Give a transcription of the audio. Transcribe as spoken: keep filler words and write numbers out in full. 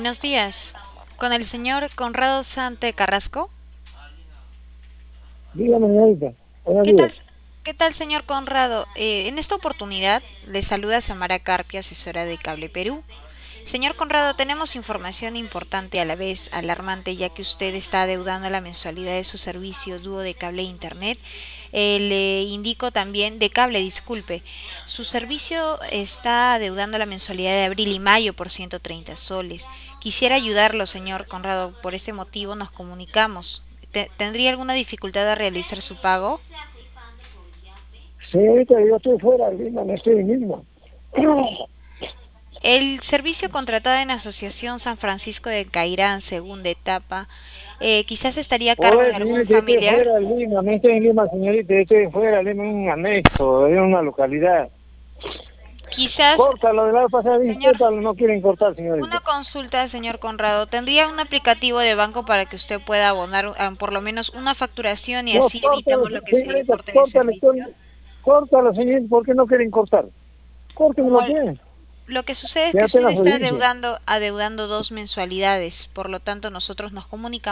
Buenos días. Con el señor Conrado Sante Carrasco. Dígame, señorita. Buenos ¿Qué tal, días. qué tal, señor Conrado? Eh, en esta oportunidad le saluda Samara Carpio, asesora de Cable Perú. Señor Conrado, tenemos información importante a la vez alarmante, ya que usted está adeudando la mensualidad de su servicio dúo de cable e internet. Eh, le indico también de cable, disculpe. Su servicio está adeudando la mensualidad de abril y mayo por ciento treinta soles. Quisiera ayudarlo, señor Conrado. Por este motivo nos comunicamos. Te- ¿Tendría alguna dificultad a realizar su pago? Señorita, yo estoy fuera de Lima, no estoy en Lima. El servicio contratado en Asociación San Francisco de Cairán, segunda etapa, eh, quizás estaría a cargo de Oye, algún señorita, yo estoy familiar. fuera de Lima, no estoy en Lima, señorita, yo estoy fuera de Lima, en un anexo, en una localidad. Quizás, Córtalo, de la vez pasada, dije, señor, córtalo, no quieren cortar, una señorita. consulta, señor Conrado. ¿Tendría un aplicativo de banco para que usted pueda abonar ah, por lo menos una facturación y No, así córtalo, evitamos lo que sería el señorita, corte de córtalo, servicio? córtalo, señorita, ¿por qué no quieren cortar? Como Córtenlo, el- pues, lo que sucede es que que ya usted tenga está servicio. adeudando, adeudando dos mensualidades, por lo tanto nosotros nos comunicamos